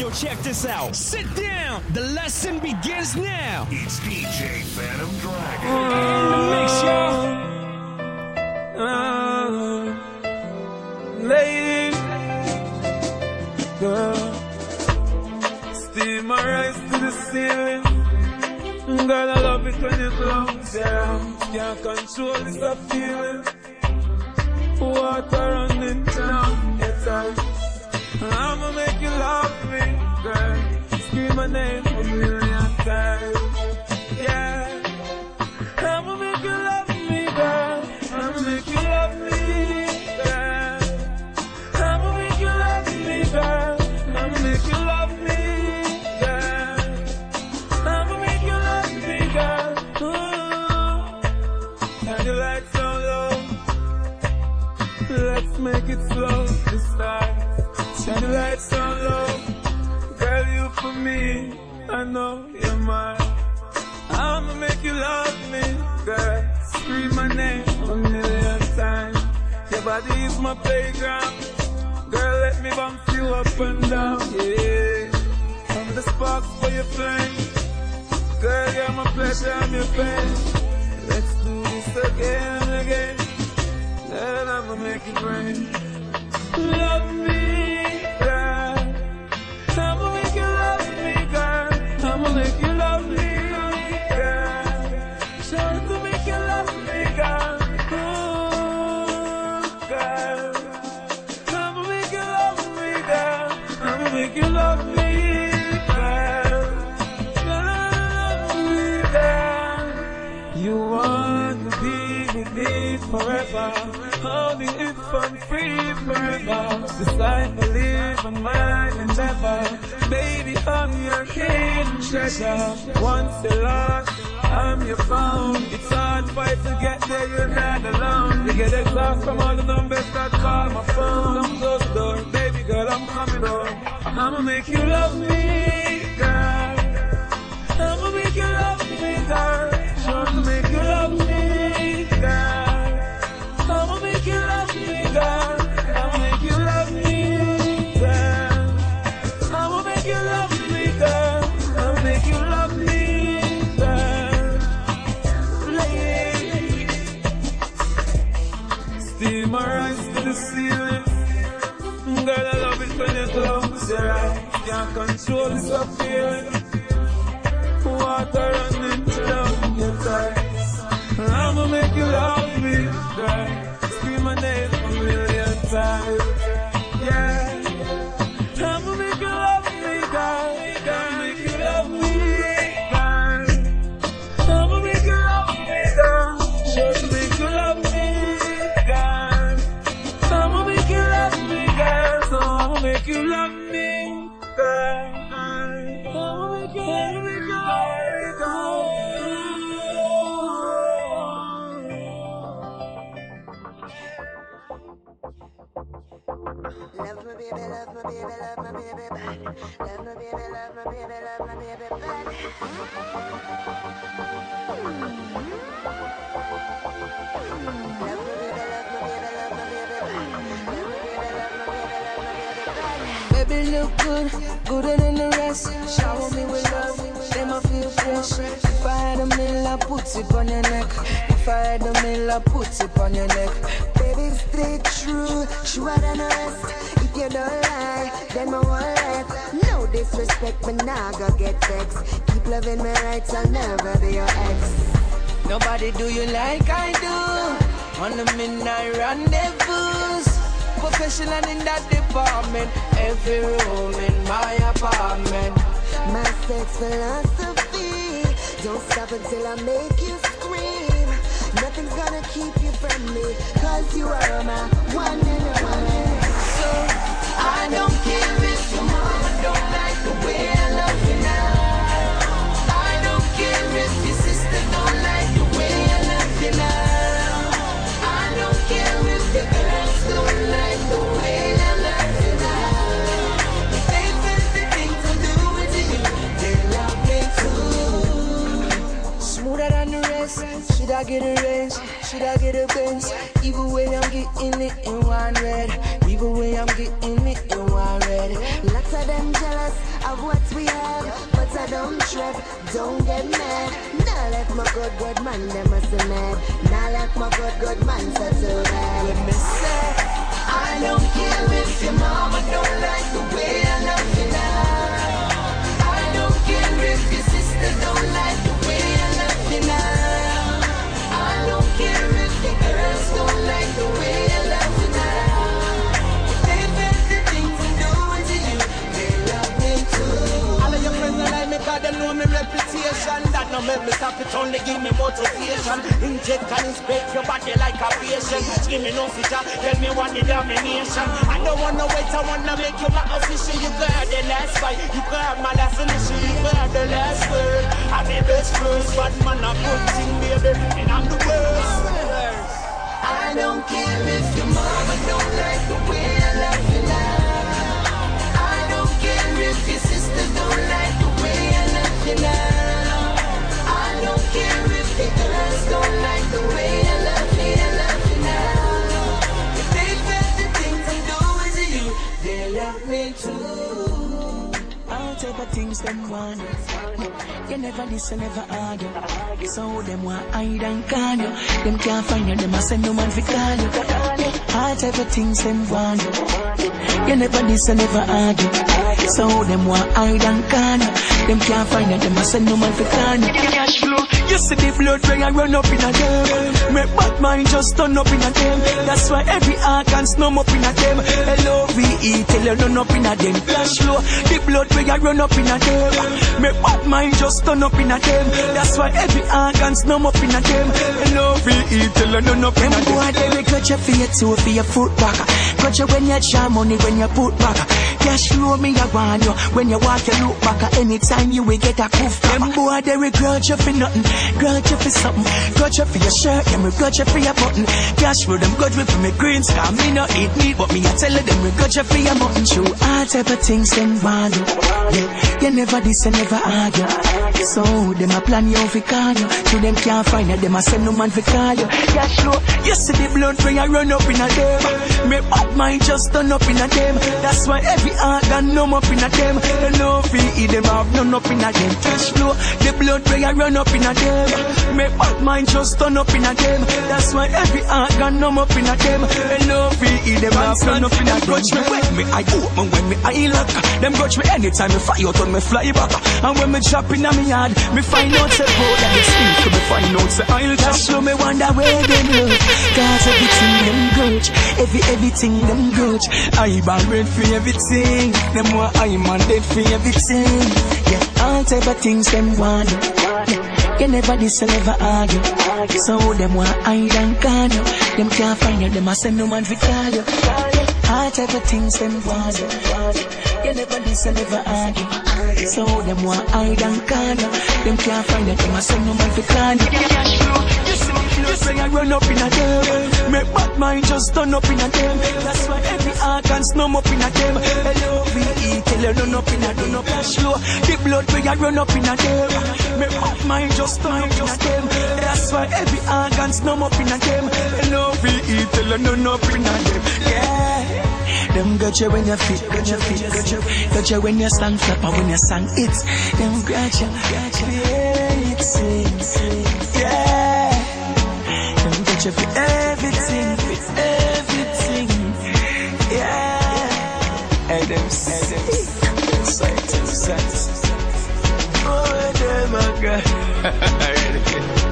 Yo, check this out. Sit down. The lesson begins now. It's DJ Phantom Dragon. In the mix, y'all. Ladies, girl, steam my rise to the ceiling. Girl, I love it when you close your eyes. Can't control this feeling. Water running down your thighs. I'ma make you love me, girl. Scream my name a million times. Yeah. I'ma make you love me, girl. I'ma make you love me, girl. I'ma make you love me, girl. I'ma make you love me, girl. I'ma make you love me, girl. Ooh. And the lights on low. Let's make it slow this time. Shine the lights on low. Girl, you for me, I know you're mine. I'ma make you love me, girl. Scream my name a million times. Your body is my playground. Girl, let me bounce you up and down, yeah. I'm the sparks for your flame. Girl, you're my pleasure, I'm your pain. Let's do this again and again. Then I'ma make it rain. Love me, girl. I'ma make you love me, girl. I'ma make you love me, girl. Try to make you love me, girl. Ooh, girl. I'ma make you love me, girl. I'ma make you love me, girl. Love me, girl. You want to be with me forever. Holding it from free forever. Decide to live on mine endeavor. Baby, I'm your hidden treasure. Once you're lost, I'm your phone. It's hard fight to get there, you're not alone. You get exhausted from all the numbers that call my phone. I'm close the door, baby girl, I'm coming home. I'ma make you love me, girl. I'ma make you love me, girl. Sure to make you love me, girl. I'ma make you love me, girl. I'ma make you love me, girl. I'ma make you love me, girl. I'ma make you love me, girl. Lady, steam my rise to the ceiling. Girl, I love it when you close your eyes. Can't control this feeling. Water running down your thighs. I'ma make you love me, girl. Scream my name a million times. Yeah. I'ma make you love me, girl. I'ma make you love me, girl. I'ma make you love me, girl. Sure to make you love me, girl. I'ma make you love me, girl. So I'ma make you love me, girl. I'ma make you love me, girl. Love my baby, love my baby, love my baby bad. Love my baby, love my baby, love my baby bad. Love my baby, love my baby, love my baby bad. Love my baby, love my baby, love my baby bad. Baby look good, gooder than the rest. Shower me with love, then I feel fresh. If I had a meal, I put it on your neck. If I had a meal, I put it on your neck. Baby, stay true, truer than the rest. If you don't lie, then my one life. No disrespect, but now go get vexed. Keep loving me right, I'll never be your ex. Nobody do you like I do. On the midnight rendezvous. Professional in that department. Every room in my apartment. My sex philosophy. Don't stop until I make you scream. Nothing's gonna keep you from me, 'cause you are my one and only. So I don't care if your mama don't like the way I love you now. I don't care if your sister don't like the way I love you now. I don't care if your girls don't like the way I love you now. They felt the things I'm doing to you, they love me too. Smoother than the rest, should I get a raise? should I get a Benz? Either way I'm getting it in one red. Either way I'm getting it in one red. Lots of them jealous of what we have, but I don't trip, don't get mad. Now let my good man, them must be mad. Now let my good man settle bad. Let me say, I don't care if your mama don't like the way I love you now. I don't care if your sister don't like the way I love you now. I don't care if the girls don't like the way I love you now. If they felt the things I'm doing to you, they love me too. All of your friends are like me, cause they know me reputation. That no make me stop, it only give me motivation. Inject and inspect your body like a patient. Give me no feature, tell me what the domination. I don't wanna wait, I wanna make you my official. You got the last fight, you got my last initial, you got the last word. I'm the best first, but man a good thing, baby, and I'm the worst. I don't care if your mama don't like the way I love you now. I don't care if your sister don't like the way I love you now. I don't care if the girls don't like the way I love you now. If they felt the things I'm doing to you, they love me too. All type of things them want. You never listen, never argue. So them want hide and call you. Them can't find you, them a send no man fi call you. All type of things them want. You never listen, never argue. So them want hide and call you. Them can't find you, them a send no man fi call you. Cash flow, you see the blood ring and run up in a them. Make bad mind just turn up in a them. That's why every organ snum up in a them. L-O-V-E tell you run up in a them. Cash flow, the blood ring and run up in a them. Make bad mind just turn up in a them. That's why every organ snum up in a them. L-O-V-E tell you run up in a them. Boy, they will cut you for your toe, for your foot back. Cut you when you jam money, when you put back. Cash flow me a want you. When you walk you look back. Anytime you will get a coof. Them boy, they will grudge you for nothing. Grudge you for something. Grudge you for your shirt. Them will grudge you for your button. Cash flow them grudge me for me greens. Cause me not eat meat, but me I tell you them will grudge you for your mutton. True, all type of things them want you. Yeah, you never this and never argue. So them a plan you fi call you. To them can't find you, them a send no man fi call you. Cash flow, you see the blood when you run up in a them. Make bad mind just turn up in a them. That's why every organ numb up in a them. They know fi them have none up in a them. Cash flow, the blood when you run up in a them. Make bad mind just turn up in a them. That's why every organ numb up in a them. They know fi them have none up in a them. Grudge me when me I open, when me I lock. Them grudge me anytime me fire out on me fly back. And when me drop in a me yard, me find out say boy that it's stink. Me find out say I'll just show me wonder where them look. Cause everything them grudge, everything them grudge. I bad red for everything. Them want I man dead for everything. Yeah, all type of things them want. Yeah, you never this and never argue. So them want hide and call you. Them can't find you, them a send no man fi call you. All type of things them want. You never this and never argue. So them want hide and call you. Them can't find you, them a send no man fi call you. Cash flow, you see me close when I run up in a them. Make bad mind just turn up in a them. That's why every organ snum up in a them. L-O-V-E tell you run up in a them. Cash flow, the blood when I run up in a them. Make bad mind just turn up in a them. That's why every organ snum up in a them. L-O-V-E tell you run up in a them. Yeah. Them got you when you fit, got you when you song flap and when you song hits. Them got you, yeah, it sings, yeah. Them got you for everything, yeah. And them sight. Oh, them a girl.